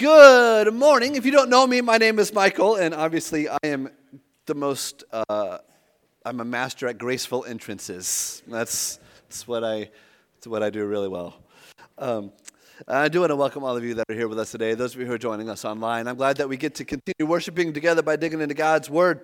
Good morning. If you don't know me, my name is Michael, and obviously I am I'm a master at graceful entrances. That's what I do really well. I do want to welcome all of you that are here with us today, those of you who are joining us online. I'm glad that we get to continue worshiping together by digging into God's Word.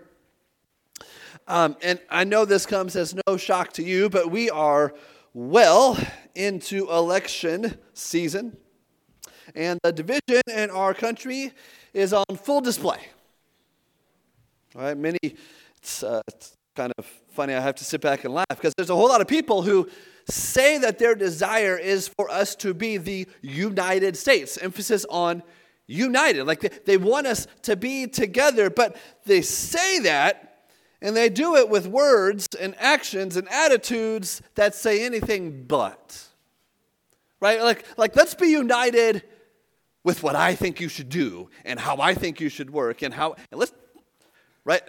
And I know this comes as no shock to you, but we are well into election season. And the division in our country is on full display. All right, it's kind of funny, I have to sit back and laugh, because there's a whole lot of people who say that their desire is for us to be the United States. Emphasis on united. Like they want us to be together, but they say that, and they do it with words and actions and attitudes that say anything but. Right? Like let's be united with what I think you should do and how I think you should work and let's, right?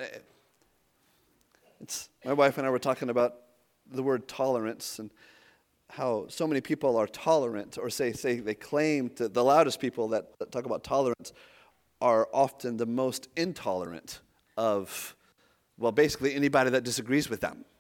My wife and I were talking about the word tolerance and how so many people are tolerant, or say they claim to, the loudest people that talk about tolerance are often the most intolerant of, well, basically anybody that disagrees with them.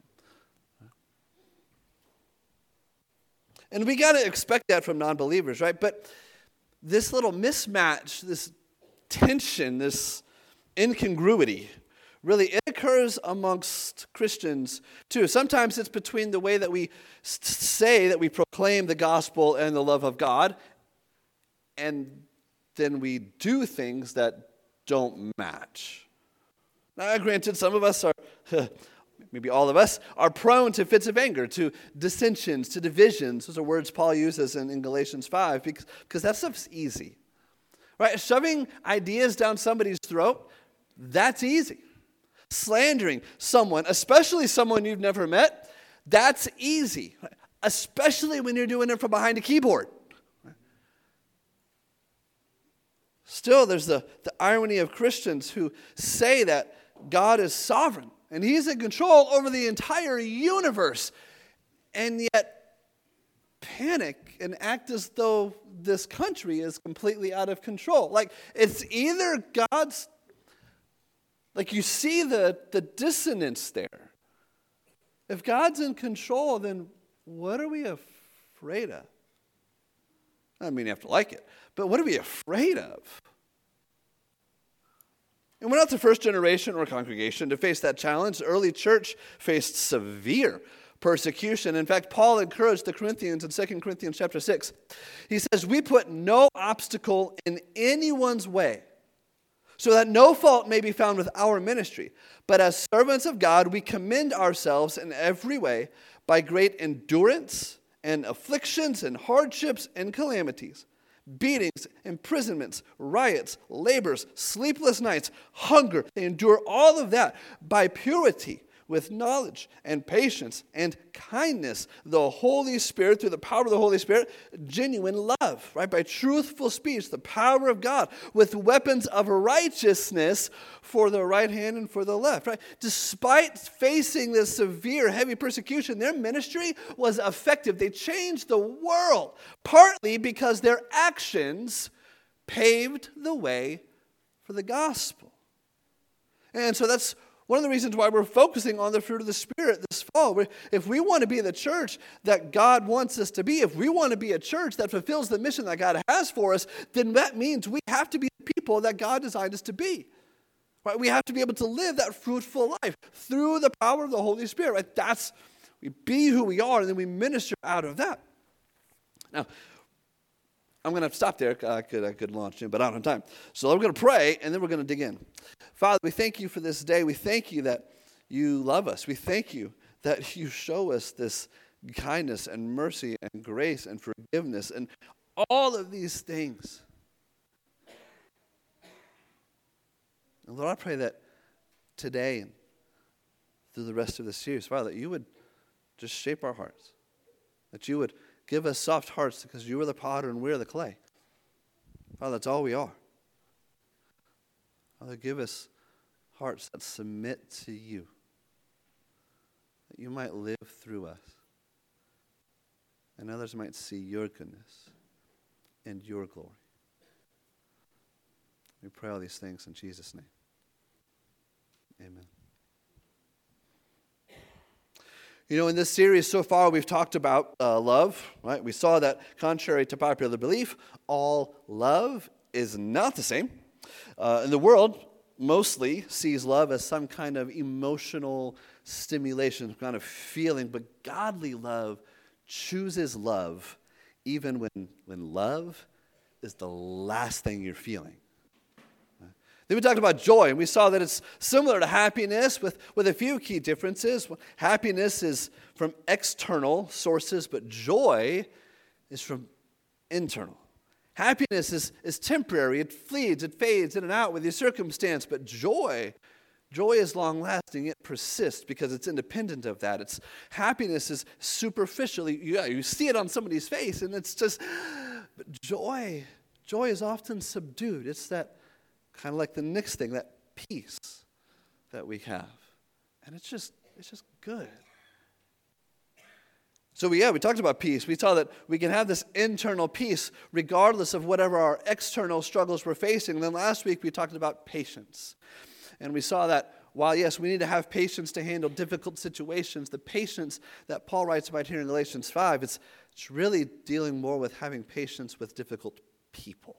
And we got to expect that from non-believers, right? But this little mismatch, this tension, this incongruity, really, it occurs amongst Christians too. Sometimes it's between the way that we say that we proclaim the gospel and the love of God, and then we do things that don't match. Now, granted, some of us are, maybe all of us, are prone to fits of anger, to dissensions, to divisions. Those are words Paul uses in Galatians 5, because that stuff's easy. Right? Shoving ideas down somebody's throat, that's easy. Slandering someone, especially someone you've never met, that's easy. Especially when you're doing it from behind a keyboard. Still, there's the irony of Christians who say that God is sovereign and He's in control over the entire universe, and yet panic and act as though this country is completely out of control. Like, it's either God's, like, you see the dissonance there. If God's in control, then what are we afraid of? I mean, you have to like it, but what are we afraid of? And we're not the first generation or congregation to face that challenge. The early church faced severe persecution. In fact, Paul encouraged the Corinthians in 2 Corinthians chapter 6. He says, "We put no obstacle in anyone's way, so that no fault may be found with our ministry. But as servants of God, we commend ourselves in every way by great endurance and afflictions and hardships and calamities, beatings, imprisonments, riots, labors, sleepless nights, hunger." They endure all of that by purity, with knowledge and patience and kindness, the Holy Spirit, through the power of the Holy Spirit, genuine love, right? By truthful speech, the power of God, with weapons of righteousness for the right hand and for the left, right? Despite facing this severe, heavy persecution, their ministry was effective. They changed the world, partly because their actions paved the way for the gospel. And so that's one of the reasons why we're focusing on the fruit of the Spirit this fall. If we want to be the church that God wants us to be, if we want to be a church that fulfills the mission that God has for us, then that means we have to be the people that God designed us to be. Right? We have to be able to live that fruitful life through the power of the Holy Spirit. Right? We be who we are, and then we minister out of that. Now, I'm going to stop there. I could launch in, but I don't have time. So we're going to pray, and then we're going to dig in. Father, we thank you for this day. We thank you that you love us. We thank you that you show us this kindness and mercy and grace and forgiveness and all of these things. And Lord, I pray that today and through the rest of this series, Father, that you would just shape our hearts, that you would give us soft hearts because you are the potter and we are the clay. Father, that's all we are. Father, give us hearts that submit to you, that you might live through us, and others might see your goodness and your glory. We pray all these things in Jesus' name. Amen. You know, in this series so far, we've talked about love, right? We saw that contrary to popular belief, all love is not the same. And the world mostly sees love as some kind of emotional stimulation, kind of feeling, but godly love chooses love even when love is the last thing you're feeling. Then we talked about joy, and we saw that it's similar to happiness with a few key differences. Happiness is from external sources, but joy is from internal. Happiness is temporary. It flees, it fades in and out with your circumstance, but joy is long-lasting. It persists because it's independent of that. Happiness is superficially, you see it on somebody's face, and it's just, but joy is often subdued. It's that kind of like the next thing, that peace that we have. And it's just good. So we talked about peace. We saw that we can have this internal peace regardless of whatever our external struggles we're facing. And then last week we talked about patience. And we saw that while, yes, we need to have patience to handle difficult situations, the patience that Paul writes about here in Galatians 5, it's really dealing more with having patience with difficult people.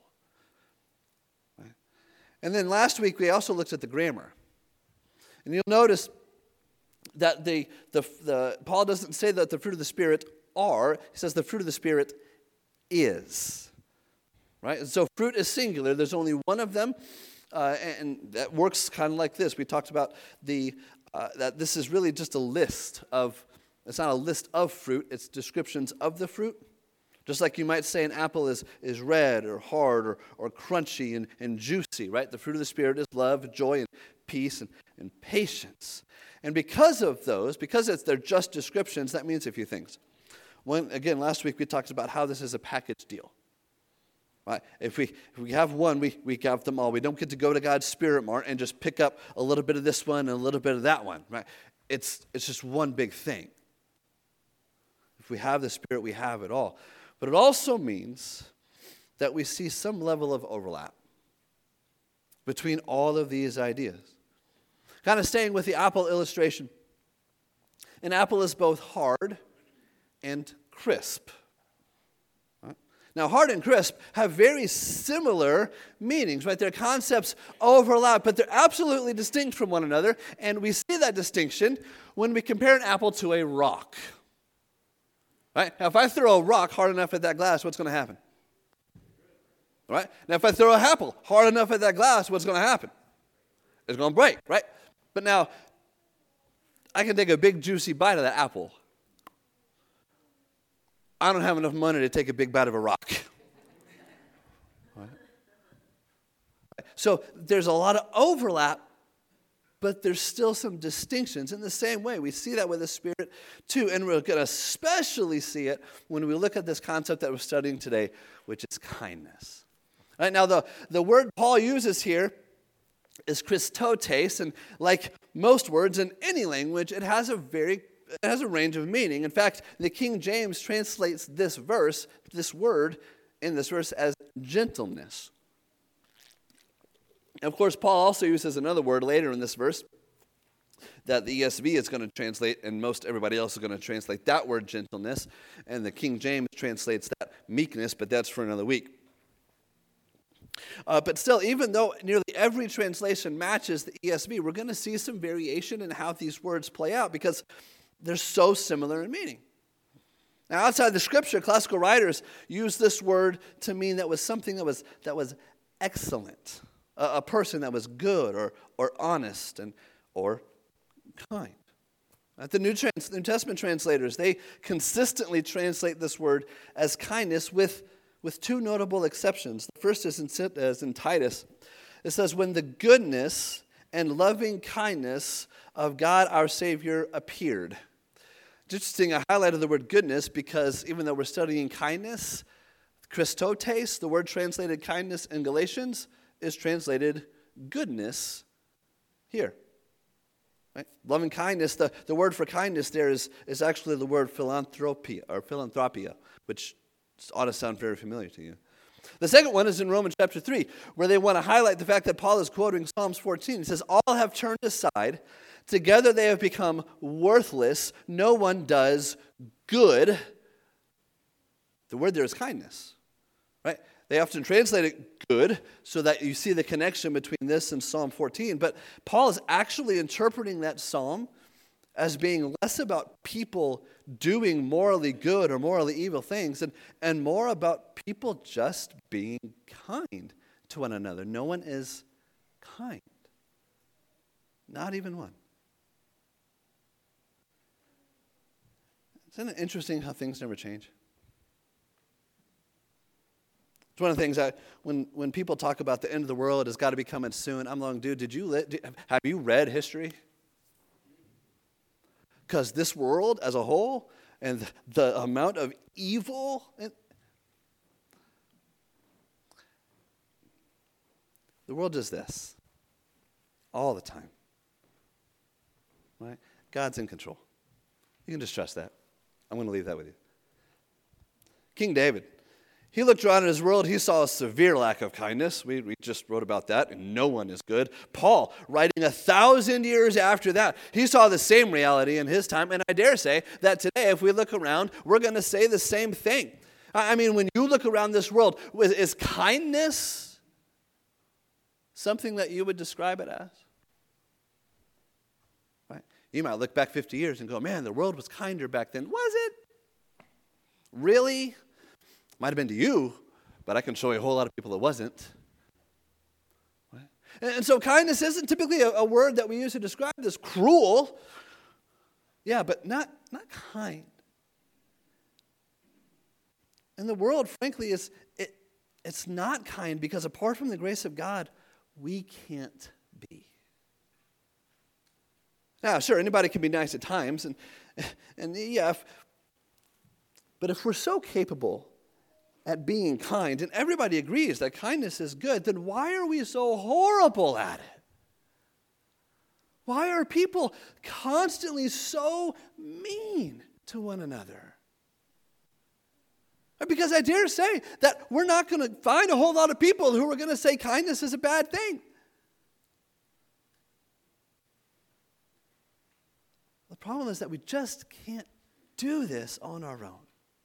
And then last week, we also looked at the grammar. And you'll notice that Paul doesn't say that the fruit of the Spirit are. He says the fruit of the Spirit is. Right? And so fruit is singular. There's only one of them. And that works kind of like this. We talked about that this is really just a list of, it's not a list of fruit. It's descriptions of the fruit. Just like you might say an apple is red or hard or crunchy and juicy, right? The fruit of the Spirit is love, joy, and peace, and patience. And because of those, because they're just descriptions, that means a few things. One, again, last week we talked about how this is a package deal. Right? If we have one, we have them all. We don't get to go to God's Spirit Mart and just pick up a little bit of this one and a little bit of that one. Right? It's just one big thing. If we have the Spirit, we have it all. But it also means that we see some level of overlap between all of these ideas. Kind of staying with the apple illustration. An apple is both hard and crisp. Right? Now, hard and crisp have very similar meanings, right? Their concepts overlap, but they're absolutely distinct from one another. And we see that distinction when we compare an apple to a rock. Right? Now, if I throw a rock hard enough at that glass, what's going to happen? Right? Now, if I throw an apple hard enough at that glass, what's going to happen? It's going to break, right? But now, I can take a big, juicy bite of that apple. I don't have enough money to take a big bite of a rock. Right? So, there's a lot of overlap, but there's still some distinctions. In the same way, we see that with the Spirit too, and we're going to especially see it when we look at this concept that we're studying today, which is kindness. All right, now, the word Paul uses here is Christotes, and like most words in any language, it has a range of meaning. In fact, the King James translates this word in this verse as gentleness. Of course, Paul also uses another word later in this verse that the ESV is going to translate, and most everybody else is going to translate that word gentleness, and the King James translates that meekness, but that's for another week. But still, even though nearly every translation matches the ESV, we're going to see some variation in how these words play out because they're so similar in meaning. Now, outside the Scripture, classical writers use this word to mean that was something that was excellent. A person that was good or honest or kind. The New Testament translators, they consistently translate this word as kindness with two notable exceptions. The first is in Titus. It says, when the goodness and loving kindness of God our Savior appeared. It's interesting, I highlighted the word goodness because even though we're studying kindness, Christotes, the word translated kindness in Galatians, is translated goodness here. Right? Loving kindness, the word for kindness there is actually the word philanthropia, which ought to sound very familiar to you. The second one is in Romans chapter 3, where they want to highlight the fact that Paul is quoting Psalms 14. He says, all have turned aside. Together they have become worthless. No one does good. The word there is kindness, right? They often translate it good so that you see the connection between this and Psalm 14. But Paul is actually interpreting that psalm as being less about people doing morally good or morally evil things and more about people just being kind to one another. No one is kind. Not even one. Isn't it interesting how things never change? It's one of the things when people talk about the end of the world has got to be coming soon, I'm like, dude, have you read history? Because this world as a whole and the amount of evil, the world does this all the time. Right? God's in control. You can just trust that. I'm going to leave that with you. King David, he looked around at his world. He saw a severe lack of kindness. We just wrote about that, and no one is good. Paul, writing 1,000 years after that, he saw the same reality in his time. And I dare say that today, if we look around, we're going to say the same thing. I mean, when you look around this world, is kindness something that you would describe it as? Right? You might look back 50 years and go, man, the world was kinder back then. Was it? Really? Might have been to you, but I can show you a whole lot of people it wasn't. Right? And so kindness isn't typically a word that we use to describe this cruel. Yeah, but not kind. And the world, frankly, it's not kind because apart from the grace of God, we can't be. Now, sure, anybody can be nice at times, and yeah, but if we're so capable at being kind, and everybody agrees that kindness is good, then why are we so horrible at it? Why are people constantly so mean to one another? Because I dare say that we're not going to find a whole lot of people who are going to say kindness is a bad thing. The problem is that we just can't do this on our own.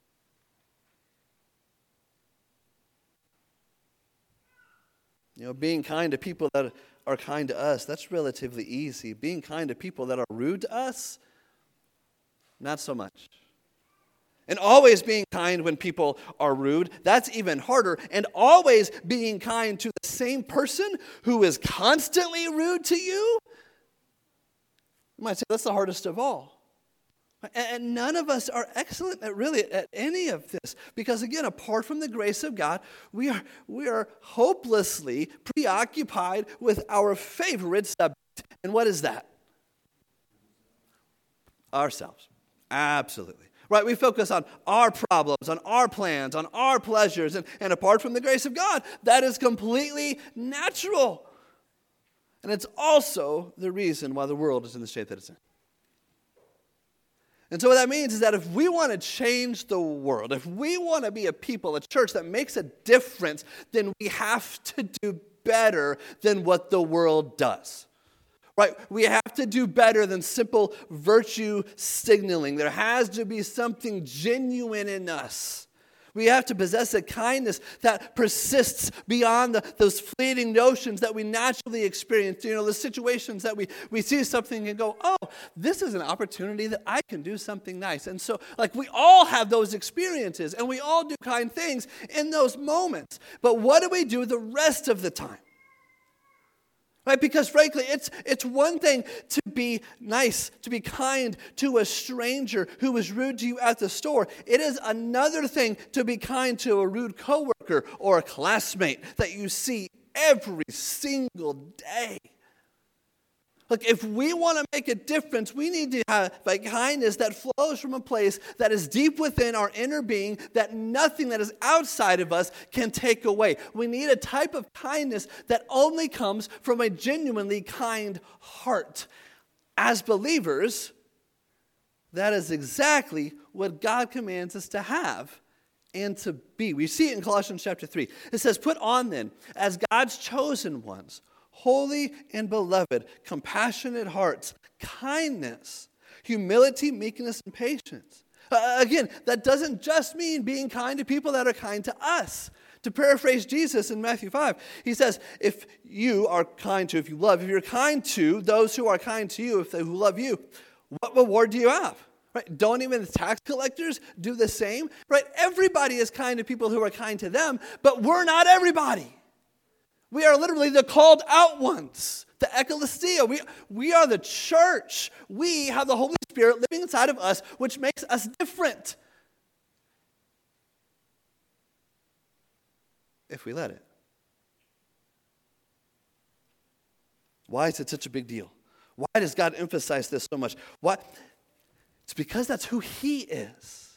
You know, being kind to people that are kind to us, that's relatively easy. Being kind to people that are rude to us, not so much. And always being kind when people are rude, that's even harder. And always being kind to the same person who is constantly rude to you, you might say that's the hardest of all. And none of us are excellent at any of this. Because again, apart from the grace of God, we are hopelessly preoccupied with our favorite subject. And what is that? Ourselves. Absolutely. Right, we focus on our problems, on our plans, on our pleasures. And apart from the grace of God, that is completely natural. And it's also the reason why the world is in the state that it's in. And so what that means is that if we want to change the world, if we want to be a people, a church that makes a difference, then we have to do better than what the world does. Right? We have to do better than simple virtue signaling. There has to be something genuine in us. We have to possess a kindness that persists beyond those fleeting notions that we naturally experience. You know, the situations that we see something and go, oh, this is an opportunity that I can do something nice. And so, we all have those experiences, and we all do kind things in those moments. But what do we do the rest of the time? Right? Because frankly, it's one thing to be nice, to be kind to a stranger who was rude to you at the store. It is another thing to be kind to a rude coworker or a classmate that you see every single day. Look, if we want to make a difference, we need to have kindness that flows from a place that is deep within our inner being that nothing that is outside of us can take away. We need a type of kindness that only comes from a genuinely kind heart. As believers, that is exactly what God commands us to have and to be. We see it in Colossians chapter 3. It says, put on then, as God's chosen ones, holy and beloved, compassionate hearts, kindness, humility, meekness, and patience. Again, that doesn't just mean being kind to people that are kind to us. To paraphrase Jesus in Matthew 5, he says, if you're kind to those who are kind to you, who love you, what reward do you have? Right? Don't even the tax collectors do the same? Right? Everybody is kind to people who are kind to them, but we're not everybody. We are literally the called out ones, the ecclesia. We are the church. We have the Holy Spirit living inside of us, which makes us different. If we let it. Why is it such a big deal? Why does God emphasize this so much? Why? It's because that's who He is.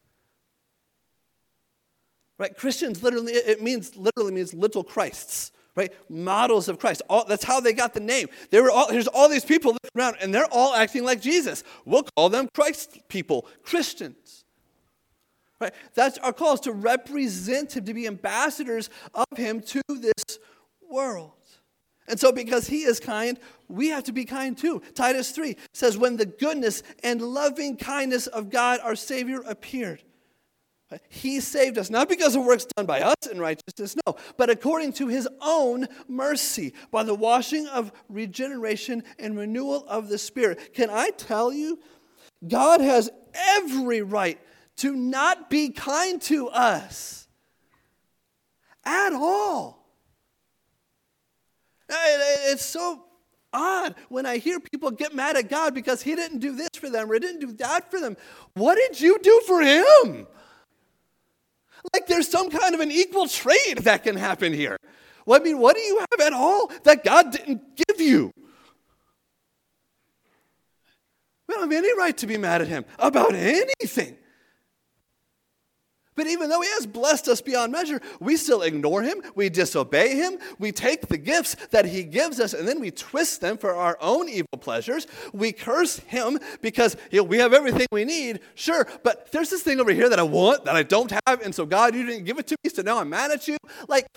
Right? Christians literally means little Christs. Right? Models of Christ. That's how they got the name. Here's all these people looking around, and they're all acting like Jesus. We'll call them Christ people, Christians. Right? That's our call, is to represent Him, to be ambassadors of Him to this world. And so because He is kind, we have to be kind too. Titus 3 says, when the goodness and loving kindness of God our Savior appeared. Right? He saved us, not because of works done by us in righteousness, no, but according to His own mercy, by the washing of regeneration and renewal of the Spirit. Can I tell you, God has every right to not be kind to us at all. It's so odd when I hear people get mad at God because He didn't do this for them or He didn't do that for them. What did you do for Him? Like there's some kind of an equal trade that can happen here. Well, I mean, what do you have at all that God didn't give you? We don't have any right to be mad at Him about anything. But even though He has blessed us beyond measure, we still ignore Him, we disobey Him, we take the gifts that He gives us and then we twist them for our own evil pleasures. We curse Him because we have everything we need, sure, but there's this thing over here that I want, that I don't have, and so God, you didn't give it to me, so now I'm mad at you. Like,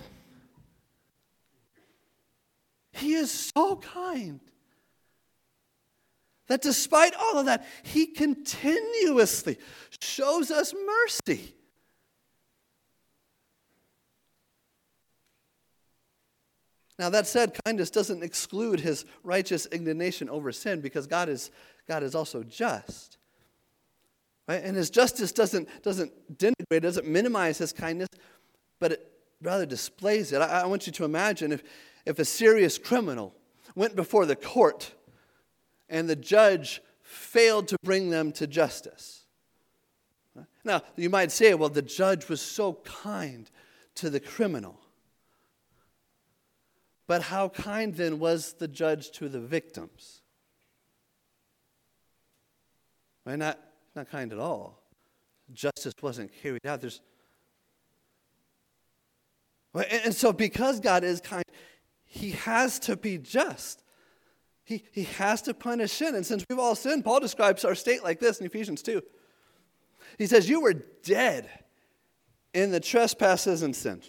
He is so kind that despite all of that, He continuously shows us mercy. Now, that said, kindness doesn't exclude His righteous indignation over sin because God is also just. Right? And His justice doesn't denigrate, doesn't minimize His kindness, but it rather displays it. I want you to imagine if a serious criminal went before the court and the judge failed to bring them to justice. Now, you might say, well, the judge was so kind to the criminal. But how kind then was the judge to the victims? Right? Not kind at all. Justice wasn't carried out. And so because God is kind, He has to be just. He has to punish sin. And since we've all sinned, Paul describes our state like this in Ephesians 2. He says, you were dead in the trespasses and sins.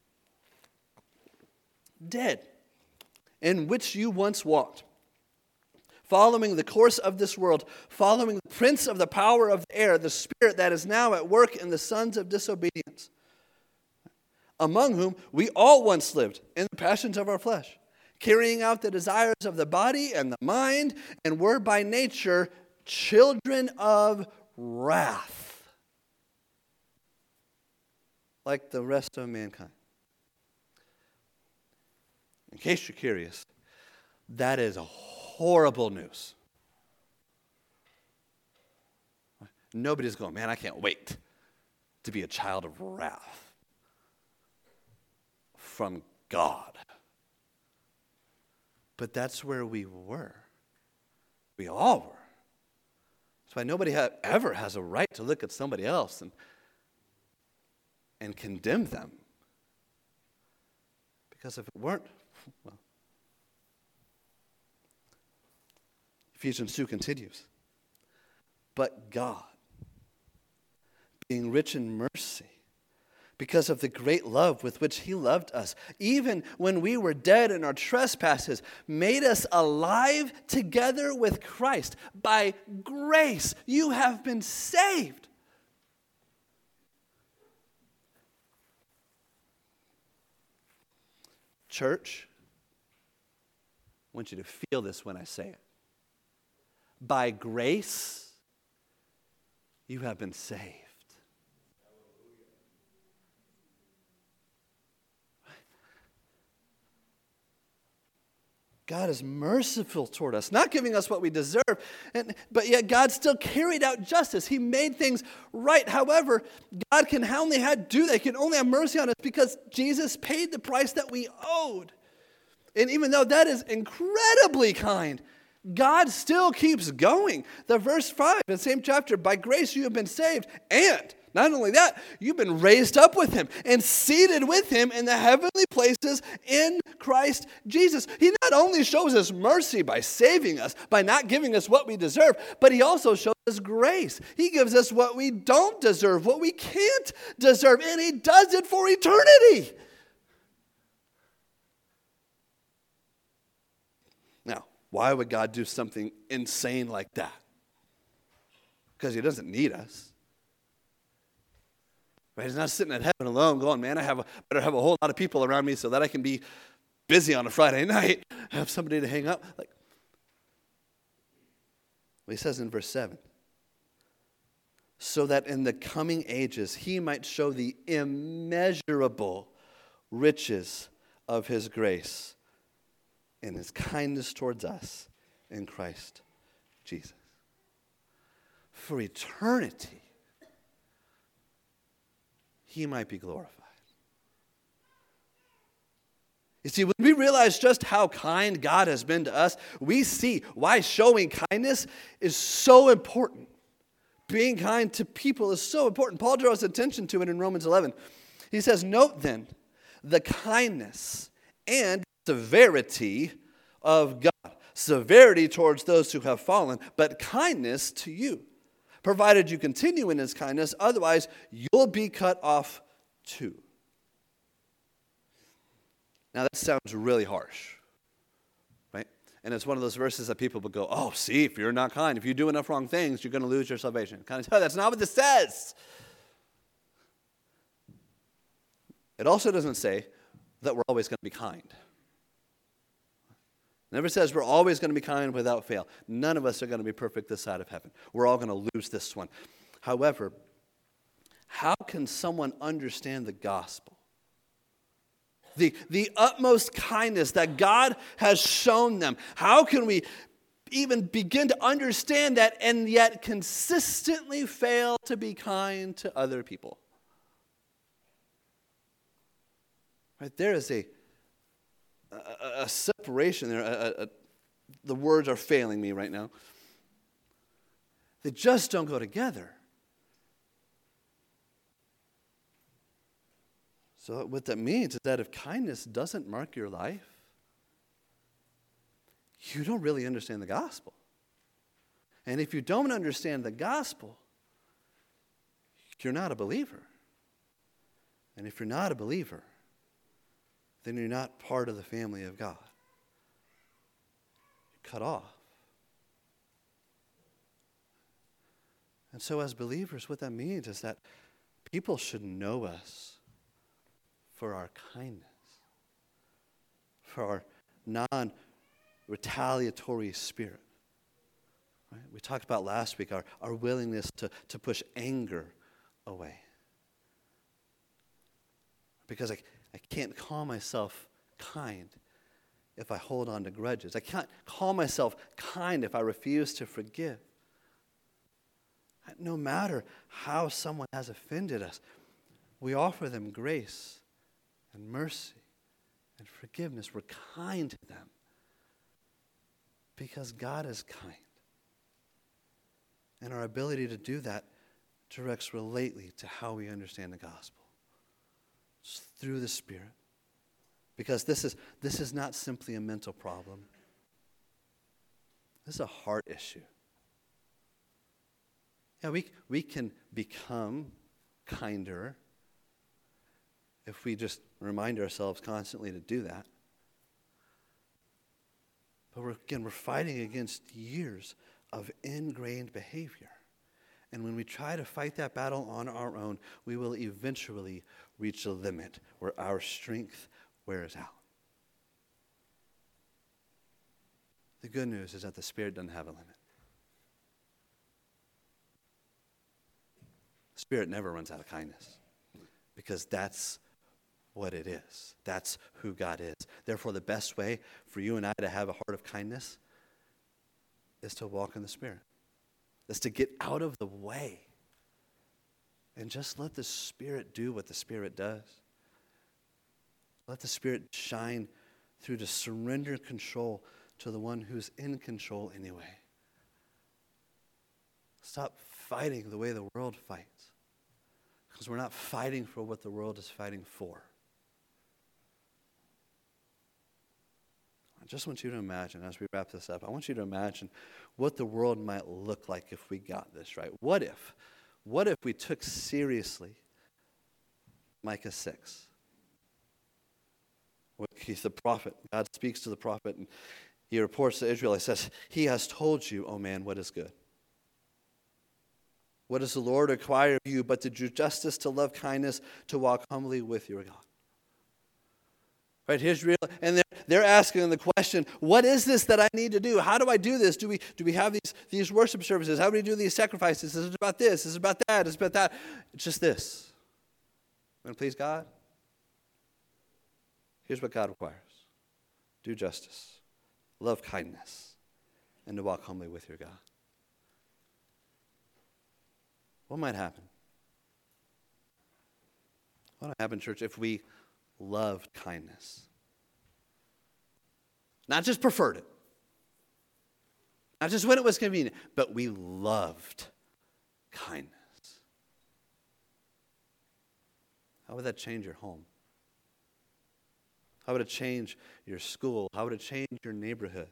Dead. In which you once walked, following the course of this world, following the prince of the power of the air, the spirit that is now at work in the sons of disobedience, among whom we all once lived in the passions of our flesh, carrying out the desires of the body and the mind, and were by nature children of wrath, like the rest of mankind. In case you're curious, that is horrible news. Nobody's going, man, I can't wait to be a child of wrath from God. But that's where we were. We all were. That's why nobody ever has a right to look at somebody else and condemn them. Because if it weren't, well, Ephesians 2 continues. But God, being rich in mercy, because of the great love with which he loved us, even when we were dead in our trespasses, made us alive together with Christ. By grace, you have been saved. Church, I want you to feel this when I say it. By grace, you have been saved. God is merciful toward us, not giving us what we deserve, but yet God still carried out justice. He made things right. However, God can only do that. He can only have mercy on us because Jesus paid the price that we owed. And even though that is incredibly kind, God still keeps going. The verse 5 in the same chapter, by grace you have been saved, and not only that, you've been raised up with him and seated with him in the heavenly places in Christ Jesus. He not only shows us mercy by saving us, by not giving us what we deserve, but he also shows us grace. He gives us what we don't deserve, what we can't deserve, and he does it for eternity. Now, why would God do something insane like that? Because he doesn't need us. Right? He's not sitting at heaven alone going, man, I better have a whole lot of people around me so that I can be busy on a Friday night, have somebody to hang out. Well, he says in verse 7, so that in the coming ages he might show the immeasurable riches of his grace and his kindness towards us in Christ Jesus. For eternity, he might be glorified. You see, when we realize just how kind God has been to us, we see why showing kindness is so important. Being kind to people is so important. Paul draws attention to it in Romans 11. He says, note then the kindness and severity of God. Severity towards those who have fallen, but kindness to you, provided you continue in his kindness, otherwise you'll be cut off too. Now that sounds really harsh, right? And it's one of those verses that people will go, oh, see, if you're not kind, if you do enough wrong things, you're going to lose your salvation. Kind of, that's not what this says. It also doesn't say that we're always going to be kind. It never says we're always going to be kind without fail. None of us are going to be perfect this side of heaven. We're all going to lose this one. However, how can someone understand the gospel? The utmost kindness that God has shown them. How can we even begin to understand that and yet consistently fail to be kind to other people? Right, there is a separation there. The words are failing me right now. They just don't go together. So what that means is that if kindness doesn't mark your life, you don't really understand the gospel. And if you don't understand the gospel, you're not a believer. And if you're not a believer, then you're not part of the family of God. You're cut off. And so as believers, what that means is that people should know us for our kindness, for our non-retaliatory spirit. Right? We talked about last week our willingness to push anger away. Because I can't call myself kind if I hold on to grudges. I can't call myself kind if I refuse to forgive. No matter how someone has offended us, we offer them grace and mercy and forgiveness. We're kind to them because God is kind. And our ability to do that directs relately to how we understand the gospel. It's through the Spirit. Because this is not simply a mental problem. This is a heart issue. Yeah, we can become kinder, if we just remind ourselves constantly to do that. But we're fighting against years of ingrained behavior. And when we try to fight that battle on our own, we will eventually reach a limit where our strength wears out. The good news is that the Spirit doesn't have a limit. The Spirit never runs out of kindness, because that's what it is. That's who God is. Therefore, the best way for you and I to have a heart of kindness is to walk in the Spirit. Is to get out of the way and just let the Spirit do what the Spirit does. Let the Spirit shine through, to surrender control to the one who's in control anyway. Stop fighting the way the world fights, because we're not fighting for what the world is fighting for. I just want you to imagine, as we wrap this up, I want you to imagine what the world might look like if we got this right. What if we took seriously Micah 6? He's the prophet. God speaks to the prophet, and he reports to Israel. He says, "He has told you, O man, what is good. What does the Lord require of you but to do justice, to love kindness, to walk humbly with your God?" Right, here's real, and they're asking the question, what is this that I need to do? How do I do this? Do we have these worship services? How do we do these sacrifices? Is it about this? Is it about that? Is it about that? It's just this. You want to please God? Here's what God requires. Do justice, love kindness, and to walk humbly with your God. What might happen? What might happen, church, if we loved kindness? Not just preferred it. Not just when it was convenient, but we loved kindness. How would that change your home? How would it change your school? How would it change your neighborhood?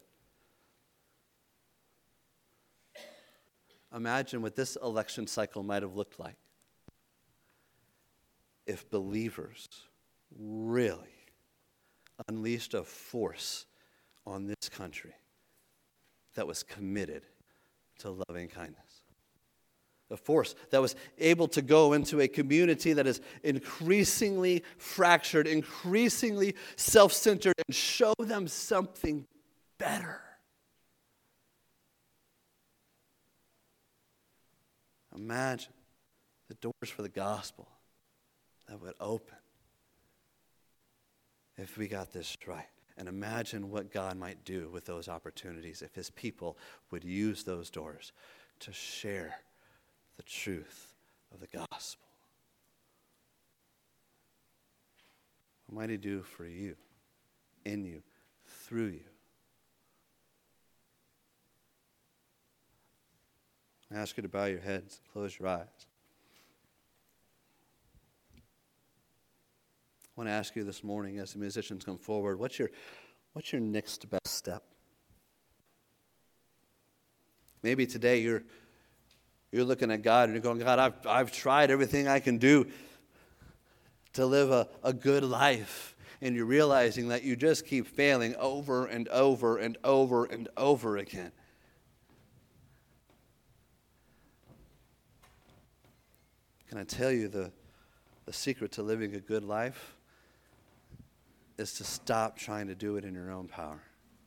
Imagine what this election cycle might have looked like if believers really unleashed a force on this country that was committed to loving kindness. A force that was able to go into a community that is increasingly fractured, increasingly self-centered, and show them something better. Imagine the doors for the gospel that would open if we got this right. And imagine what God might do with those opportunities if his people would use those doors to share the truth of the gospel. What might he do for you, in you, through you? I ask you to bow your heads and close your eyes. I want to ask you this morning, as the musicians come forward, what's your next best step? Maybe today you're looking at God and you're going, God, I've tried everything I can do to live a good life. And you're realizing that you just keep failing over and over and over and over again. Can I tell you the secret to living a good life is to stop trying to do it in your own power.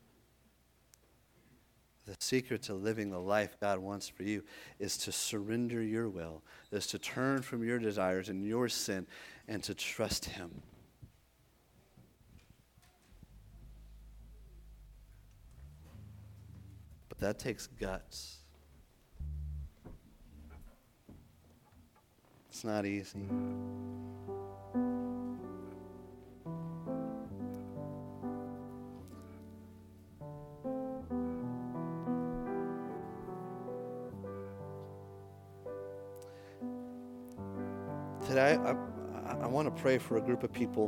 The secret to living the life God wants for you is to surrender your will, is to turn from your desires and your sin and to trust him. But that takes guts. It's not easy. Today, I want to pray for a group of people.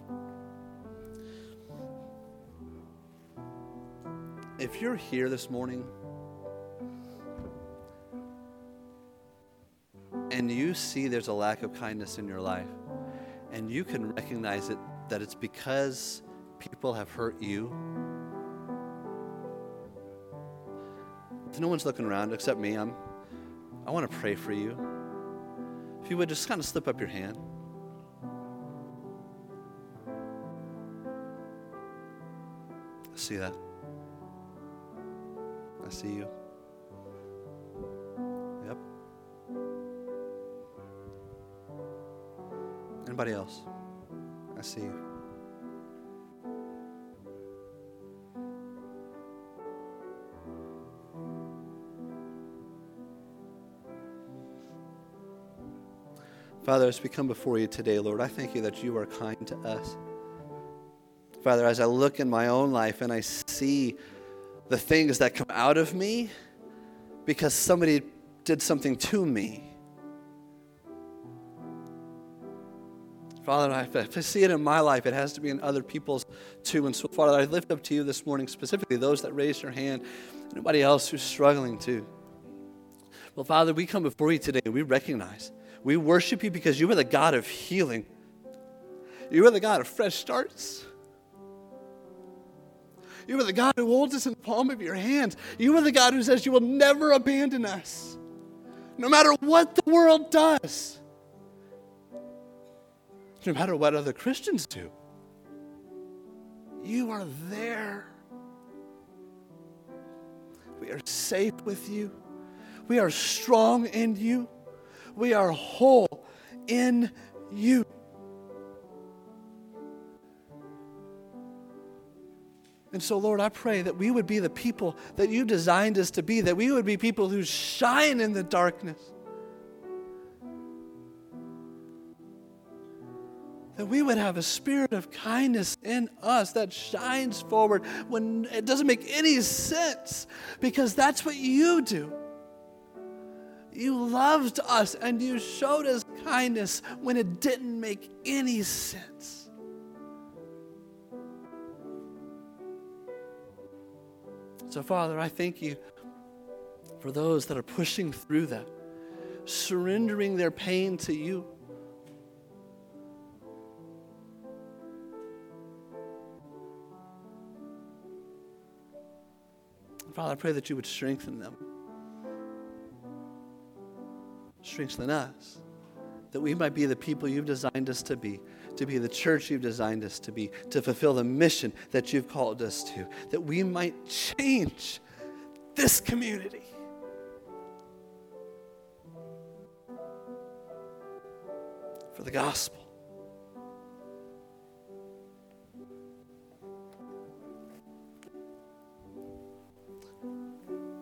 If you're here this morning and you see there's a lack of kindness in your life, and you can recognize it, that it's because people have hurt you. If no one's looking around except me, I want to pray for you. If you would just kind of slip up your hand. I see that. I see you. Yep. Anybody else? I see you. Father, as we come before you today, Lord, I thank you that you are kind to us. Father, as I look in my own life and I see the things that come out of me because somebody did something to me. Father, if I see it in my life, it has to be in other people's too. And so, Father, I lift up to you this morning, specifically those that raised their hand, anybody else who's struggling too. Well, Father, we come before you today and we recognize, we worship you because you are the God of healing. You are the God of fresh starts. You are the God who holds us in the palm of your hands. You are the God who says you will never abandon us, no matter what the world does, no matter what other Christians do. You are there. We are safe with you. We are strong in you. We are whole in you. And so, Lord, I pray that we would be the people that you designed us to be, that we would be people who shine in the darkness. That we would have a spirit of kindness in us that shines forward when it doesn't make any sense, because that's what you do. You loved us and you showed us kindness when it didn't make any sense. So, Father, I thank you for those that are pushing through that, surrendering their pain to you. Father, I pray that you would strengthen them. Strengthen us, that we might be the people you've designed us to be the church you've designed us to be, to fulfill the mission that you've called us to, that we might change this community. For the gospel.